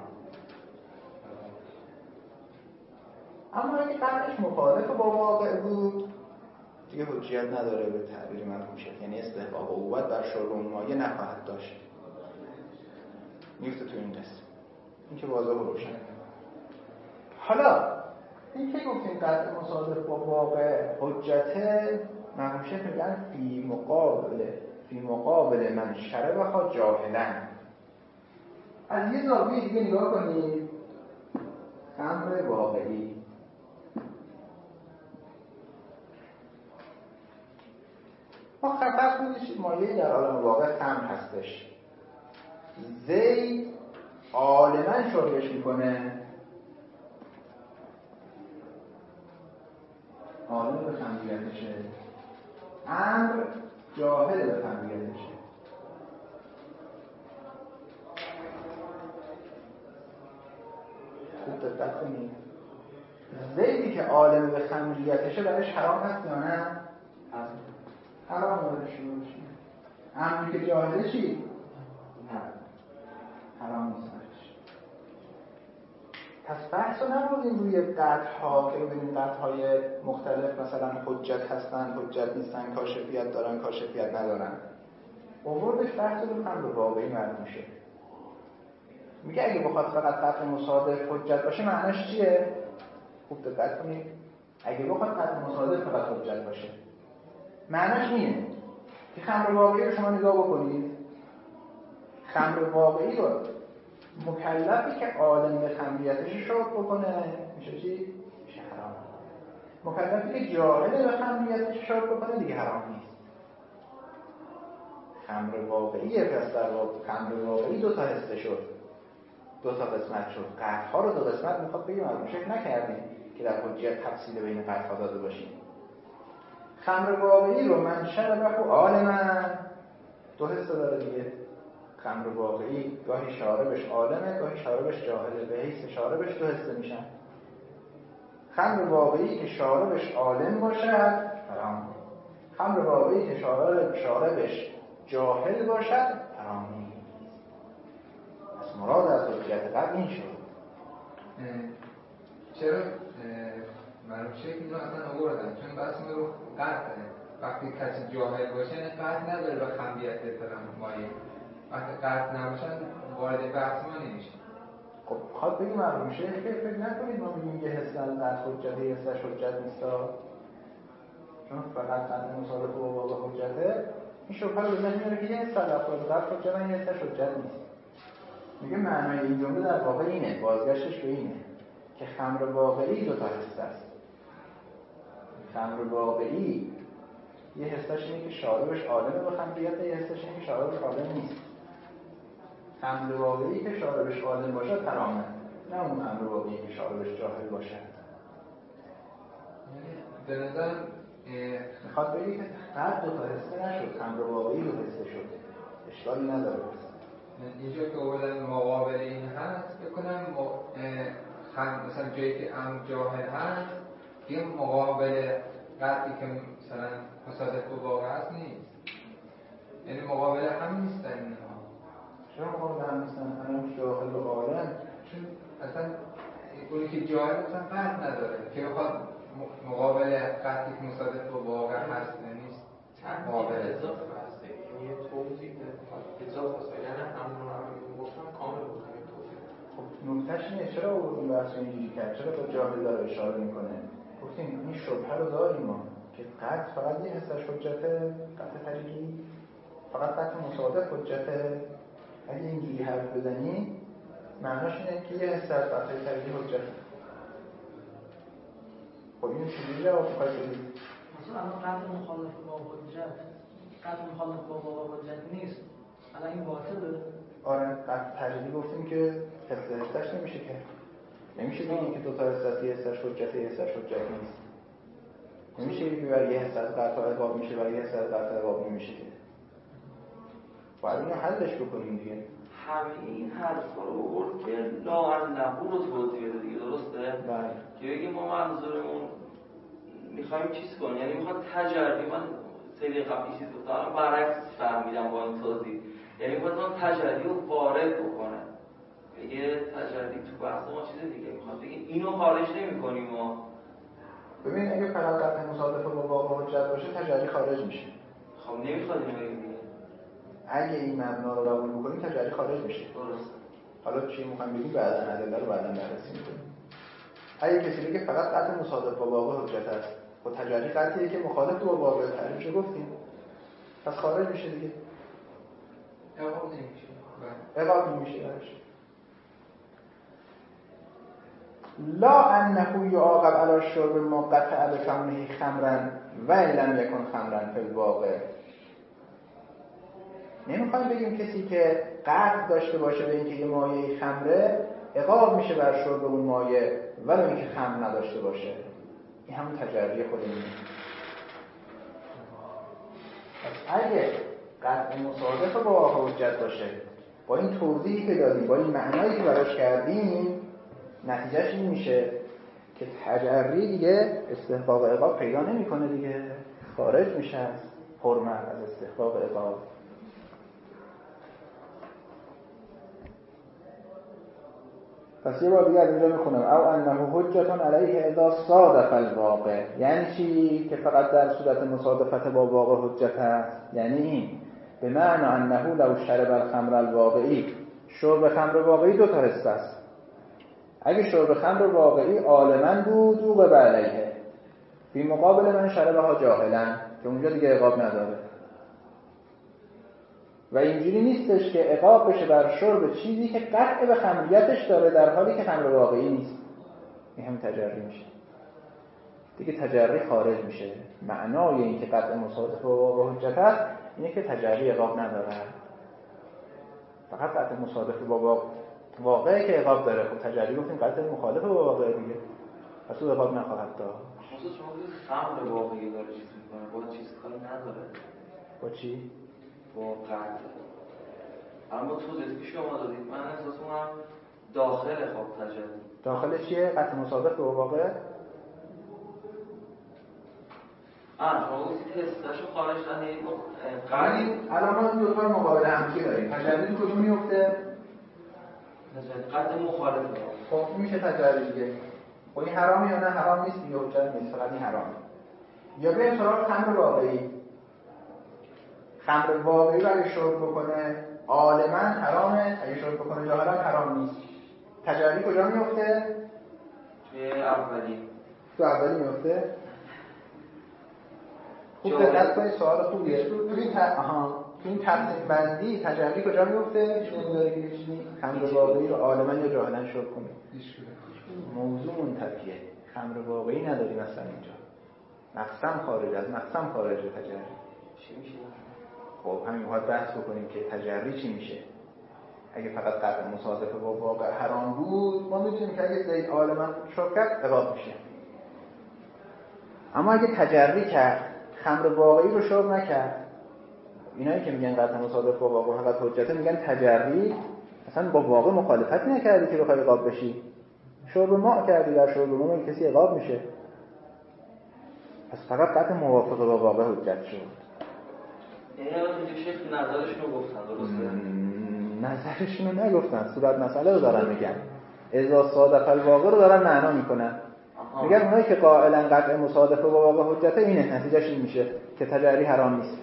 اما اگه قطعش مخالف با واقع بود دیگه حجیت نداره، به تعبیر مرحوم شیخ، یعنی استحقاق عقوبت بر شرب اون مایع نخواهد داشت. میفته تو این قسم. این که واضح و روشن. حالا این که گفتیم قطع مصادف با واقع حجته، مرحوم شیخ میگن فی مقابل من شربها جاهلا. از یه زاویه دیگه نگاه کنید، خمر واقعی. ما خطر کنید مایعی در عالم واقع خمر هستش، زید عالماً شربش میکنه، عالم به خمریتشه، امر جاهل به خمریتشه. خوب دقت کنید، زیدی که عالم به خمریتشه برایش حرام هست یا نه؟ حرام برایش شروعش. امری که جاهله چی؟ حرام نیست برایش. پس بحث رو نبردیم روی قطع‌ها که ببینیم قطع‌های مختلف مثلا حجت هستن، حجت نیستن، کاشفیت دارن، کاشفیت ندارن. آوردش بحث رو خمر واقعی مرد میشه. میگه اگه بخواد فقط قطع مصادف حجت باشه معناش چیه؟ خوب دقت کنید. اگه بخواد قطع مصادف فقط حجت باشه معناش اینه که خمر واقعی رو شما نگاه بکنید. خمر واقعی رو مکلفی که عالم به خمریتش شرب بکنه میشه چی؟ میشه حرام. مکلفی که جاهل به خمریتش شرب بکنه دیگه حرام نیست. خمر واقعیه. پس در واقع خمر واقعی دو تا حصه شد، دو تا قسمت شد. قطع‌ها رو دو قسمت میخواد بگیم. فکر نکردیم که در حجیت تفصیل بین قطع‌ها داده باشیم. خمر واقعی رو من شربه و عالم دو حصه داره دیگه. خمر واقعی گاهی شاربش عالمه، گاهی شاربش جاهله. به حیث شاربش دو حصه میشن. خمر واقعی که شاربش عالم باشد حرام. خمر واقعی که شاربش جاهل باشد حرام نیست. پس مراد از حجیت قبل این شد. چرا معلوم شکل رو اصلا آوردن؟ چون بحث ما رو قطعه. وقتی کسی جاهل باشه یعنی قطع نداره به خمریت اطلاع مایه. وقتی قطع نباشن وارد بحث ما نمیشه. خب خواهد بگیم معلوم شه که فکر نکنید ما بگیم یه حس از قطع حجت یه حسش حجت نیستا، چون فقط قطع مصادف و باب حجته. این شبهه رو به ذهن میاره که یه حس از افراد قطع حجت یه حسش حجت نیست. میگه معنای این جمله در واقع اینه، بازگشتش به اینه که خمر واقعی دو تا حس است. خمر واقعی یه حسش اینه که شاربش عالمه به خمریت، یه حسش اینه که شاربش عالم نیست. خمر واقعی که شاربش عالم باشه حرامه، نه اون خمر واقعی که شاربش جاهل باشه. به نظر میخواد بگی که قد دو تا حسه نشد، خمر واقعی دو حسه شد، اشکالی نداره. اینجا که اولا مقابل این هست بکنم مثلا جایی که جاهل هست یه مقابل قطعی که مثلا مصادف با واقع هست نیست، یعنی مقابل هم نیستن اینها. چرا مقابل هم نیستن؟ الان جاهل و عالم، چون اصلا اونی که جاهل اصلا قطع نداره که بخواد مقابل قطعی که مصادف با واقع هست نیست. مقابل اضافه هست، یعنی توضیح اضافه هست، یعنی همون رو گفتن کامل بود. خب نکتهش اینه چرا اون بحث اینجوری کرد؟ چرا با جاهل داره اشاره میکنه؟ گفتیم این شبهه رو داریم ما که قطع فقط یه حسش حجته، قطع طریقی فقط قطع مصادف حجته. اگه اینجوری حرف بزنی معناش اینه که یه حس از قطع طریقی حجته. خب این چجوری جواب میخواید بدید؟ مثلا قطع مخالف با حجت، قطع مخالف با حجت نیست، الان این باطله. آره قطع طریقی گفتیم که حسش نمیشه که نمیشه بگیم که دو تا حس یه حسش حجته یه حسش حجت نیست. نمیشه بگیم که برای یه حس از قطع عقاب میشه برای یه حس از قطع عقاب نمیشه که. باید اینو حلش بکنیم دیگه. همه این حرفا رو آورد که لاعلهو رو توضیح بده دیگه، درسته؟ بله. که بگیم ما منظورمون میخوایم چیز کنیم، یعنی میخواد تجربی، من سری قبلی چیز گفتم الان برعکس فهمیدم با این توضیح، یعنی میخواد ما تجربی رو وارد بکنه. یه تجربی تو بحث ما چیز دیگه میخواد بگیم اینو خارج نمی‌کنیم ما. ببین اگه فقط قطع مصادف با واقع حجت باشه تجری خارج میشه. خب نمیخواد اینو بگیم دیگه. اگه این مبنا رو قبول بکنیم تجری خارج میشه. درست. حالا چی میخوایم بگیم بعداً ادله رو بعداً بررسی می‌کنیم. اگه کسی بگه فقط قطع مصادف با واقع حجت است، خب تجری قطعیه که مخالف با واقع تعریفش گفتیم. پس خارج میشه دیگه. عقاب نمیشه. عقاب نمیشه براش. لا انه یعاقب علی الشرب ما قطع بکونه خمرا و لم یکن خمرا فی الواقع. نمیخوایم بگیم کسی که قطع داشته باشه به اینکه یه مایه خمره عقاب میشه بر شرب اون مایه ولو اینکه خمر نداشته باشه. این همون تجربی خودمونه. پس اگه قطع مصادف با واقع حجت باشه، با این توضیحی که دادیم، با این معنایی که براش کردیم، نتیجهش این میشه که تجری دیگه استحقاق عقاب پیدا نمیکنه دیگه، خارج میشه از حرمت، از استحقاق عقاب. پس یه بار دیگه از اینجا میخونم او انه حجتون علیه اذا صادف الواقع. یعنی چی؟ که فقط در صورت مصادفت با واقع حجت هست. یعنی این به معنی انه لو شرب الخمر الواقعی، شرب خمر واقعی دو تا حس است. اگه شرب خمر واقعی عالما بود وقوع علیه، بی مقابل من شربها جاهلا، که اونجا دیگه عقاب نداره. و اینجوری نیستش که عقاب بشه بر شرب چیزی که قطع به خمریتش داره در حالی که خمر واقعی نیست. این هم تجری میشه دیگه، تجری خارج میشه. معنای این که قطع مصادف با واقع حجت هست اینه که تجری عقاب نداره، فقط قطع مصادف با واقعی که عقاب داره. خب تجری گفتیم قطع مخالف با واقع دیگه، پس او عقاب نخواهد داشت. خصوص شما که خمر واقعی داره چیز میکنه، با چیز کاری نداره. با چی؟ با قطع. اما توضیحی که شما دادید من احساس می‌کنم داخل خب تجری. داخل چیه؟ قطع مصادف با واقع؟ شما گفتید حسشو خارج یعنی الان ما دو تا مقابل همکی داریم. تجری کدوم میفته؟ قطع مخالف. خب میشه تجری دیگه. خب این حرامه یا نه؟ حرام نیست دیگه، حجت نیست، فقط این حرامه. یا بریم سراغ خمر واقعی. خمر واقعی رو اگه شرب بکنه عالماً حرامه، اگه شرب بکنه جاهلاً حرام نیست. تجری کجا میفته؟ توی اولی. تو اولی میفته؟ خوب دقت کنید، سوال خوبیه. تو این تقسیم بندی تجری کجا میفته؟ چون داره که چیزی خمر واقعی رو عالماً یا جاهلاً شرب کنه. موضوع منتفیه. خمر واقعی نداری مثلا اینجا. مقسم خارج از مقسم خارج تجری. چی میشه؟ خب همین باید بحث بکنیم که تجری چی میشه. اگه فقط قطع مصادفه با واقع حرام بود ما میدونیم که اگه زید عالما شرب کرد عقاب میشه. اما اگه تجری کرد خمر واقعی رو شرب نکرد، اینایی که میگن قطع مصادفه با واقع فقط حجته میگن تجری اصلا با واقع مخالفتی نکردی که بخوای عقاب بشی. شرب ماء کردی، در شرب ماء کسی عقاب میشه. پس فقط قطع موافقه با واقع حجت شد. یعنی الان شیخ نظرشون رو گفتن، درسته؟ نظرشون رو نگفتن، صورت مسئله رو دارن میگن. اذا صادف الواقع رو دارن معنا میکنن. میگن اونایی که قائلا قطع مصادفه با واقع حجته اینه، نتیجهش این میشه که تجری حرام نیست.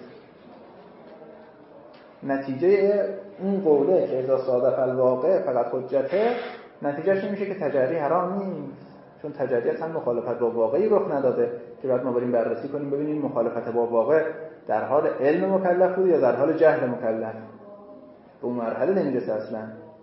نتیجه این قوله که اذا صادف الواقع فقط حجته، نتیجهش این میشه که تجری حرام نیست، چون تجری اصلا مخالفت با واقعی رخ نداده که بعد ما بریم بررسی کنیم ببینیم مخالفت با واقع در حال علم مکلف بود یا در حال جهل مکلف. به اون مرحله نمیرسه اصلا.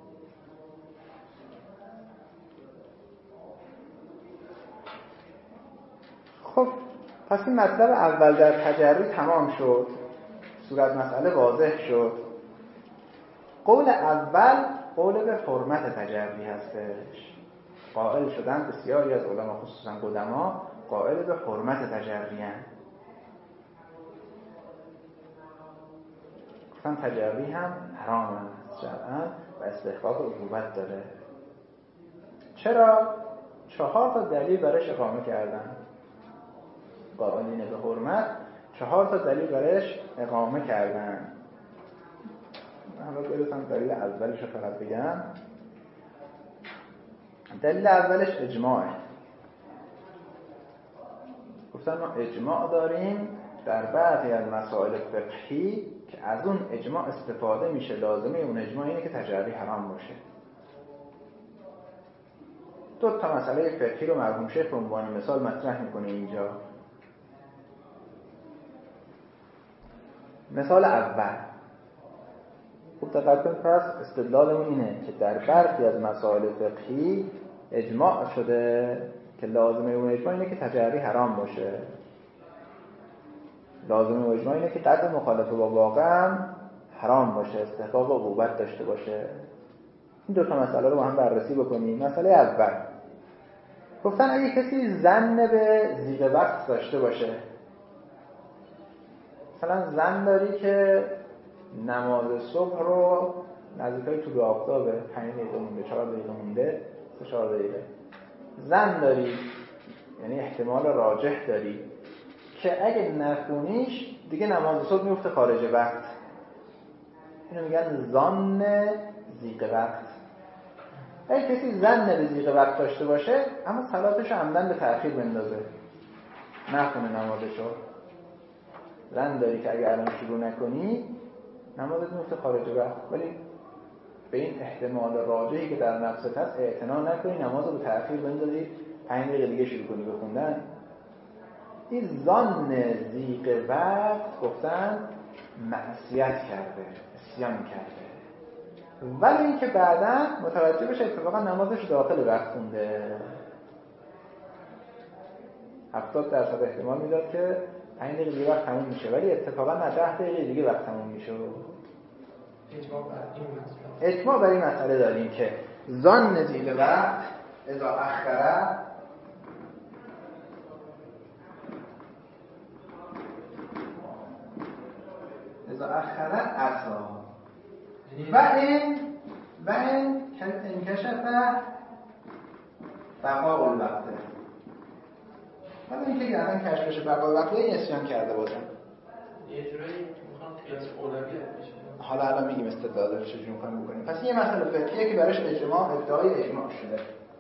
خب پس این مطلب اول در تجری تمام شد، صورت مسئله واضح شد. قول اول قول به حرمت تجری هستش. قائل شدن بسیاری از علما خصوصا قدما قائل به حرمت تجری هستند. گفتن تجری هم حرام است شرعاً و استحقاق عقوبت داره. چرا؟ 4 تا دلیل برش اقامه کردن. قائلین به حرمت 4 تا دلیل برش اقامه کردن. من برسم دلیل اولش رو فقط بگم. دلیل اولش اجماعه. گفتن ما اجماع داریم در بعضی از مسائل فقهی که از اون اجماع استفاده میشه، لازمه اون اجماع اینه که تجری حرام باشه. 2 تا مسئله فقهی رو مرحوم شیخ به عنوان مثال مطرح میکنه اینجا. مثال اول، خب دقت کنید، پس استدلالمون اینه که در برخی از مسائل فقهی اجماع شده که لازمه اون اجماع اینه که تجری حرام باشه. لازمه اون اجماع اینه که قطع مخالفه با واقع حرام باشه، استحقاق عقوبت داشته باشه. این 2 تا مسئله رو با هم بررسی بکنیم. مسئله اول، گفتن اگه کسی ظن به ضیق وقت داشته باشه، مثلا ظن داری که نماز صبح رو نزدیکای طلوع آفتابه، 5 دقیقه مونده، 4 دقیقه مونده، 4 دقیقه ظن داری، یعنی احتمال راجح داری که اگه نخونیش دیگه نماز صبح میفته خارج وقت. اینو میگن ظن ضیق وقت. اگه کسی ظن به ضیق وقت داشته باشه اما صلاتش رو عمدن به تأخیر بندازه، نخونه نمازشو، ظن داری که اگه الان شروع نکنی نمازت میفته خارج وقت، ولی به این احتمال راجحی که در نفست هست اعتنا نکنی، نماز رو به تأخیر بندازی، 5 دقیقه دیگه شروع کنی بخوندن. این ظن ضیق وقت گفتن معصیت کرده، عصیان کرده، ولی این که بعدا متوجه بشه اتفاقا نمازش داخل وقت خونده، 70% احتمال میداد که 5 دقیقه دیگه وقت تموم میشه، ولی اتفاقا نه 10 دقیقه دیگه وقت تموم میشه. اجماع بر این مسئله داریم که ظن ضیق وقت اذا اخره عصا و این انکشف بقاء الوقت. حالا اینکه گردن کشف بشه بقاء الوقت این اسیان کرده باشن یه جورایی میخوام قیاس اولویت بشه. حالا الان میگیم استدلال رو چجوری می‌خوایم بکنیم. پس یه مسئله فقهیه که براش ادعای اجماع شده.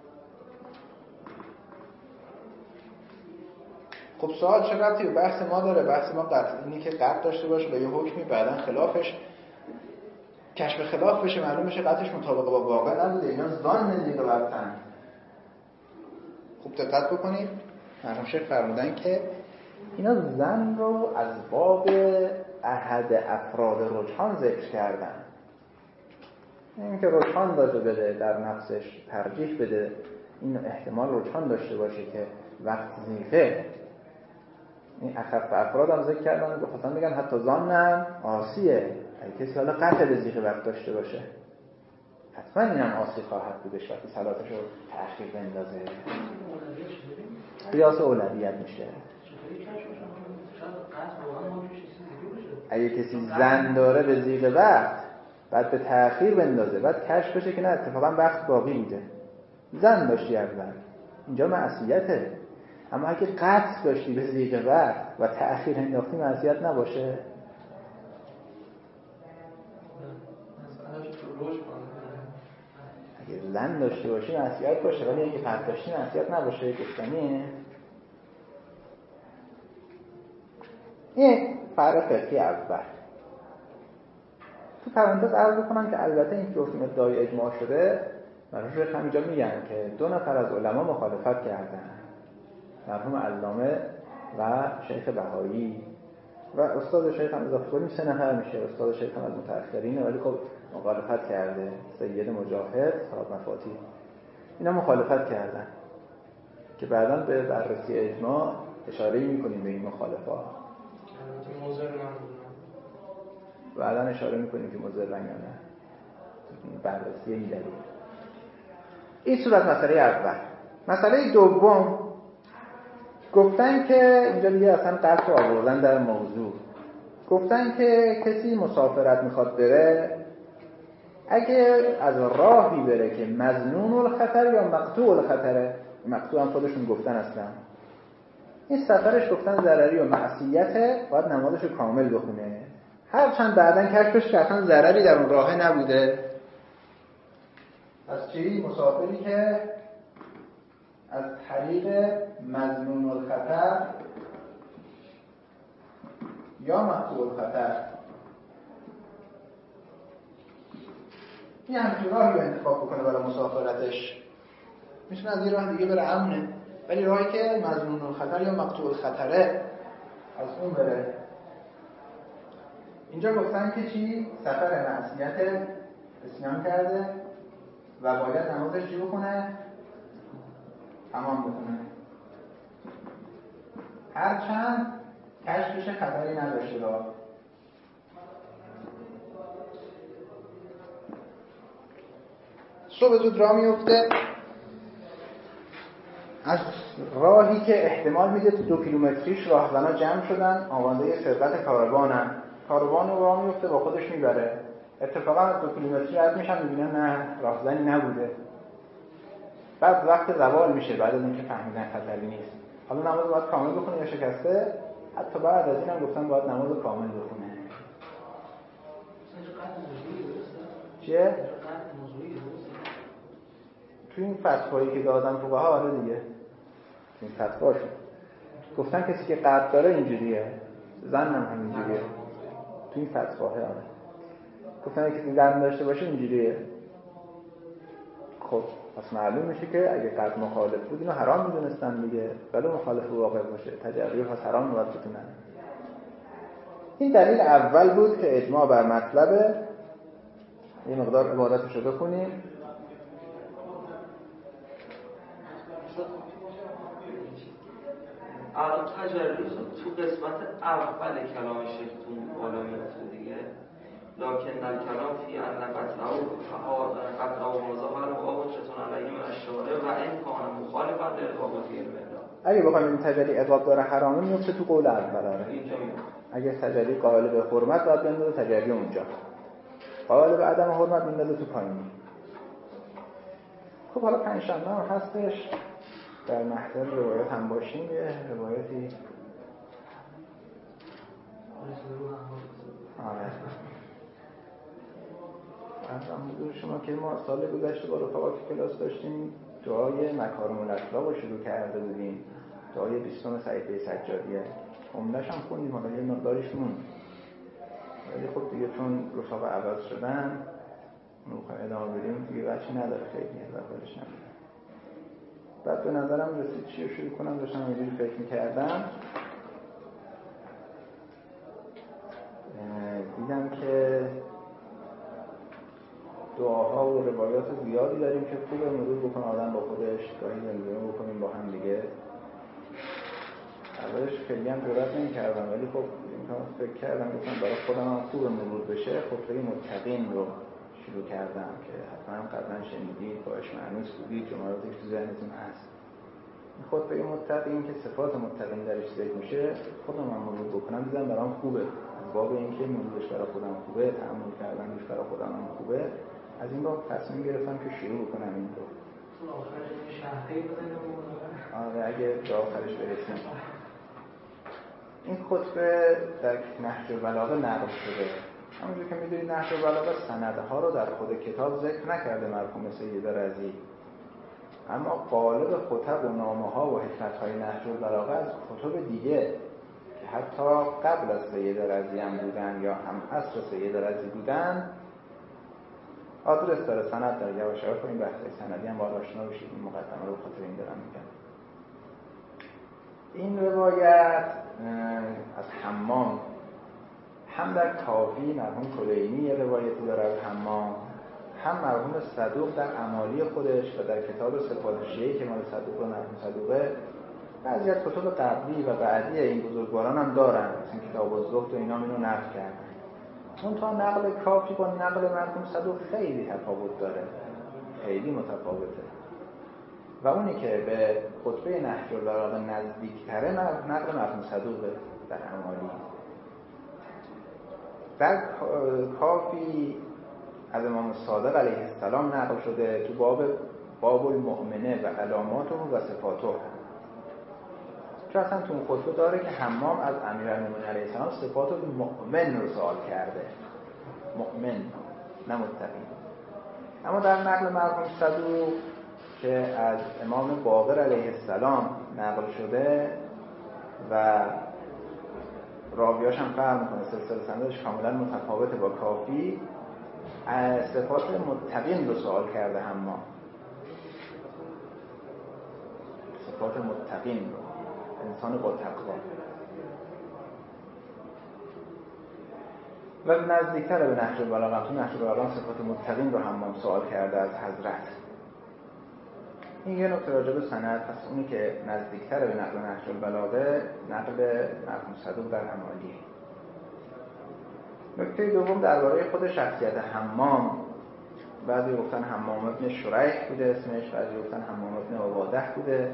خب سوال چه ربطی به بحث ما داره؟ بحث ما اینی که قطع داشته باشه به یه حکمی بعداً خلافش کشف خلاف بشه، معلوم بشه قطعش مطابق با واقع نبوده، اینا ظن ضیق وقتن. خوب دقت بکنید، مرحوم شیخ فرمودن که اینا ظن رو از باب احد افراد رجحان ذکر کردن، این که رجحان داده بده در نفسش، ترجیح بده این احتمال رجحان داشته باشه که وقت ضیقه. این اخف افراد هم ذکر کردن، بخواستن بگن حتی ظنم عاصیه، اگه کسی حالا قطع به ضیق وقت داشته باشه حتما اینم عاصی خواهد بودش وقتی صلاتش رو تأخیر بندازه. قیاس اولویت میشه. اگه کسی ظن داره به ضیق وقت بعد به تأخیر بندازه، بعد کشف بشه که نه اتفاقا وقت باقی بوده، ظن داشتی اول، اینجا معصیته. اما اگه قطع داشتی به ضیق وقت و تأخیر انداختی معصیت نباشه. اگه ظن داشته باشی معصیت باشه، ولی اگه قطع داشتی معصیت نباشه. گفتنیه این فرق فقهی اول. تو پرانتز عرض بکنم که البته این که گفتیم ادعای اجماع شده، مرحوم همینجا میگن که 2 نفر از علما مخالفت کردن، مرحوم علامه و شیخ بهایی و استاد شیخ هم اضافه کنیم 3 نفر میشه. استاد شیخ هم از متأخرینه ولی خب مخالفت کرده، سید مجاهد، صاحب مفاتیح، اینا مخالفت کردن که بعداً به بررسی اجماع اشاره میکنیم به این مخالفات. بعداً اشاره میکنیم که مضرن یا نه، بررسی این دلیل. این صورت مسئله اول. مسئله دوم گفتن که اینجا دیگه اصلا قطع آوردن در موضوع، گفتن که کسی مسافرت میخواد بره، اگه از راهی بره که مظنون الخطر یا مقطوع الخطره، مقطوع هم خودشون گفتن اصلا این سفرش گفتن ضرری و معصیته، باید نمازش رو کامل بخونه، هرچند بعدن کشفش که اصلا ضرری در اون راه نبوده. پس چی؟ مسافری که از طریق مظنون الخطر یا مقطوع الخطر این همچون راهی رو انتخاب بکنه برای مسافرتش، میتونه از یه راه دیگه بره امنه، ولی راهی که مظنون الخطر یا مقطوع الخطره از اون بره. اینجا گفتن که چی؟ سفر معصیت، اسیان کرده و باید نمازش چی بکنه؟ تمام بکنه، هرچند کشفش خطری نداشته راه. صبح زود راه میفته از راهی که احتمال میده تو 2 کیلومتریش راهزنا جمع شدن، آماده سرقت کاروانن، کاروان رو راه میفته با خودش میبره، اتفاقا از 2 کیلومتری رد میشن میبینن نه راهزنی نبوده، بعد وقت زوال میشه، بعد از اینکه فهمیدن خطری نیست. حالا نماز باید کامل بخونه یا شکسته؟ حتی بعد از اینم گفتن باید نماز کامل بخونه. چیه؟ تو این فتوایی که دادن فقها آره دیگه، این فتواشون گفتن کسی که قد داره اینجوریه، زنم همینجوریه. تو این فتواه آره گفتن کسی که قد داشته باشه اینجوریه. خب پس معلوم میشه که اگه قد مخالف بود اینو حرام میدونستن دیگه، ولی مخالف واقع باشه تجربه پس حرام نباید بتونن. این دلیل اول بود که اجماع بر مطلب. یه مقدار عبارتشو بخونیم. الان تجربه تو قسمت اول کلام شیخ تو بالا میفته دیگه، لکن در کلام فی ان قطعه و مظاهر و حجتون علیه من الشارع و این کان مخالفا للقابطی الملا. اگه بخوایم این تجلی عقاب داره حرامه میفته تو قول اول. آره اگه تجلی قائل به حرمت باید بندازه تجلی اونجا، قائل به عدم حرمت میندازه تو پایینی. خب حالا پنجشنبه هم هستش، در محضر روایت هم باشیم. یه روایتی ارزم حضور شما که ما سال گذشته با رفقا که کلاس داشتیم دعای مکارم الاخلاق رو شروع کرده بودیم، دعای 20 صحیفه سجادیه. عمده‌اش هم خوندیم، حالا یه مقداریش موند، ولی خب دیگه چون رفقا عوض شدن اون رو ادامه بدیم دیگه بچه نداره، خیلی اولش نداره. بعد به نظرم رسید چی رو شروع کنم، داشتم اینجوری فکر می‌کردم دیدم که دعاها و روایات زیادی داریم که خوبه مرور بکنه آدم با خودش، گاهی زندگی بکنیم با هم دیگه. اولش خیلی هم جرئت نمی‌کردم، ولی خب فکر کردم گفتم برای خودم هم خوبه مرور بشه. خطبه متقین رو شروع کردم که حتما قبلا شنیدید، باش معنوس بودید، جملاتش تو ذهنتون هست. خطبه متقین که صفات متقین درش ذکر میشه، خودم هم مرور بکنم دیدم برام خوبه. از باب اینکه مرورش برای خودم خوبه، تأمل کردنش برای خودم هم خوبه، از این باب تصمیم گرفتم که شروع بکنم این رو. آخرش شرحی بزنیم. آره اگه به آخرش برسیم. این خطبه در نهج البلاغه نقل شده. همونجور که میدونید نهج البلاغه سندها رو در خود کتاب ذکر نکرده مرحوم سید رضی، اما قالب خطب و نامه‌ها و حکمت‌های نهج البلاغه از کتب دیگه که حتی قبل از سید رضی هم بودن یا هم عصر سید رضی بودن آدرس داره، سند داره. یواش یواش با این بحث‌های سندی هم باید آشنا بشید. این مقدمه رو بخاطر این دارم میگم. این روایت از حمام هم در کافی مرحوم کلینی یه روایتی داره از حمام، هم مرحوم صدوق در اعمالی خودش و در کتاب صفات شیعه که مال صدوق و مرحوم صدوقه. بعضی از کتب قبلی و بعدی این بزرگواران هم دارن، مثل کتاب الزهد و اینا اینو نقل کردن. اون تا نقل کافی با نقل مرحوم صدوق خیلی تفاوت داره، خیلی متفاوته. و اونی که به خطبه نهج البلاغه نزدیک‌تره نقل مرحوم صدوقه در اعمالی. در کافی از امام صادق علیه السلام نقل شده تو باب المؤمنه و علاماته و صفاته. چون اصلا تو اون خطبه داره که حمام از امیرالمومنین علیه السلام صفات المؤمن رو سوال کرده، مؤمن نه متقی. اما در نقل مرحوم صدوق که از امام باقر علیه السلام نقل شده و راویاش هم فرق میکنه، سلسله سندش کاملا متفاوته با کافی، صفات متقین رو سوال کرده حمام، صفات متقین رو، انسان با تقوا. و نزدیکتر به نهج البلاغه، تو نهج البلاغه صفات متقین رو حمام سوال کرده از حضرت. این یه نکته راجع به سند. پس اونی که نزدیکتر به نقل نهج البلاغه نقل مرحوم صدوق در اعمالی. نکته دوم درباره خود شخصیت حمام. بعضی گفتن حمام ابن شریح بوده اسمش، بعضی گفتن حمام ابن عباده بوده.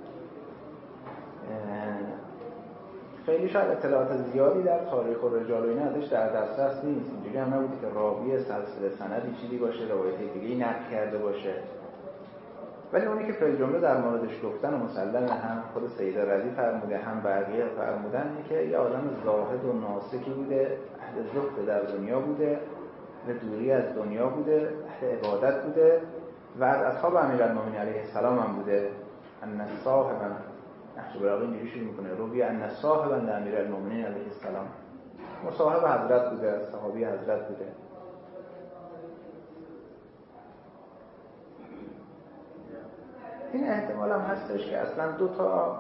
خیلی شاید اطلاعات زیادی در تاریخ و رجال و اینا ازش در دسترس نیست. اینجوری هم نبوده که راوی سلسله سندی چیزی باشه، روایت دیگه‌ای نقل کرده باشه. ولی اونی که فی جمله در موردش گفتن و مسلمه، هم خود سید رضی فرموده هم بقیه فرمودن، اینه که یه آدم زاهد و ناسکی بوده، اهل زهد در دنیا بوده و دوری از دنیا بوده، اهل عبادت بوده و از اصحاب امیرالمومنین علیه السلام هم بوده ان صاحبا نحش براقی اینجوری شروع میکنه روی ان صاحبا امیرالمومنین علیه السلام، مصاحب حضرت بوده، از صحابی حضرت بوده. این احتمال هم هستش که اصلا دو تا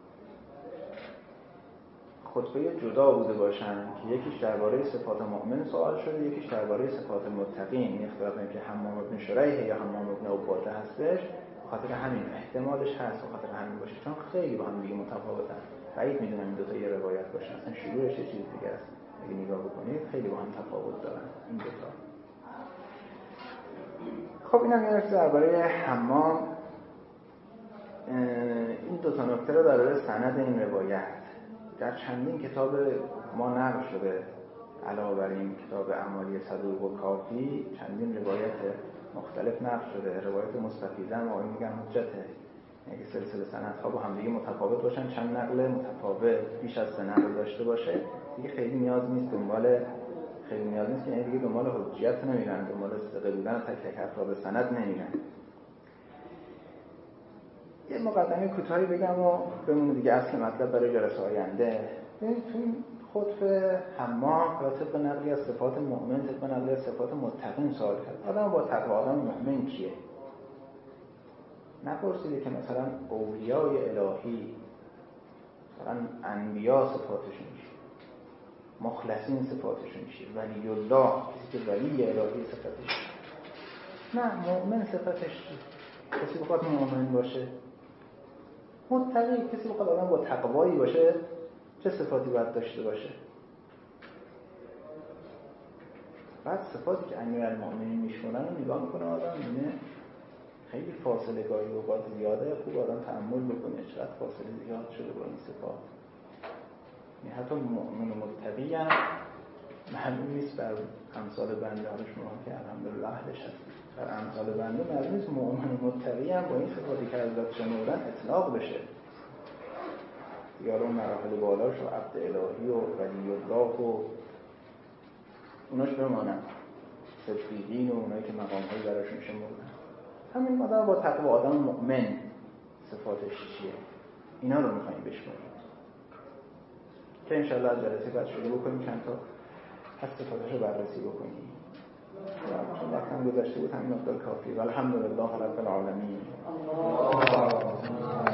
خطبه جدا بوده باشن که یکیش درباره صفات مؤمن سوال شده، یکیش درباره صفات متقین. این اختلاف اینه که حمام بن شریح یا حمام بن عباده هستش، به خاطر همین احتمالش هست، به خاطر همین باشه، چون خیلی با هم دیگه متفاوتن. بعید میدونم این دو تا یه روایت باشن، اصلا شروعش یه چیز دیگه است. اگه نگاه بکنید خیلی با هم تفاوت دارن این دو تا. خب اینم یه نکته درباره حمام. این دو تا نکته رو درباره سند این روایت در چندین کتاب ما نقل شده. علاوه بر این کتاب اعمالی صدوق و کافی چندین روایت مختلف نقل شده. روایت مستفیضه ما میگن حجته، یعنی سلسله سندها با هم دیگه متفاوت باشن، چند نقل متفاوت بیش از 3 نقل داشته باشه، دیگه خیلی نیاز نیست که یعنی دیگه دنبال حجیت نمیرن، دنبال صدق بودن تک تک افراد سند نمیرن. یه مقدمه کوتاهی بگم و بمونه دیگه اصل مطلب برای جلسه آینده. ببینید تو این خطبه حمام و طبق نقلی از صفات مؤمن، طبق نقلی از صفات متقین سوال کرد. آدم با تقوا، آدم مؤمن کیه؟ نپرسیده که مثلا اولیای الهی، مثلا انبیا صفاتشون چیه، مخلصین صفاتشون چیه، ولی الله کسی که ولی الهی صفاتش، نه مؤمن صفاتش چیه؟ کسی بخواد مؤمن باشه. متقی کسی بخواد آدم با تقوایی باشه چه صفاتی باید داشته باشه؟ بعد صفاتی که امیرالمومنین میشمونن رو نگاه میکنه آدم اینه خیلی فاصله گاهی اوقات زیاده، خوب آدم تأمل بکنه چقدر فاصله زیاد شده با این صفات. یعنی حتی مؤمن و متقی هم معلوم نیست بر امثال بنده ها شما که الحمدلله اهلش هست، بر امثال بنده معلوم نیست مؤمن و متقی هم با این صفاتی که حضرت شنودن اطلاق بشه. دیگه اون مراحل بالاش و عبد الهی و ولی الله و اوناش بمانن، صدیقین و اونایی که مقام‌هایی براشون شمردن. همین آدم با تقوا، آدم مؤمن صفاتش چیه؟ اینا رو می‌خوایم بشماریم که انشالله از جلسه بعد شروع بکنیم چند تا از صفاتش رو بررسی بکنیم. چون وقتم گذشته بود همین مقدار کافی. والحمدلله رب العالمین.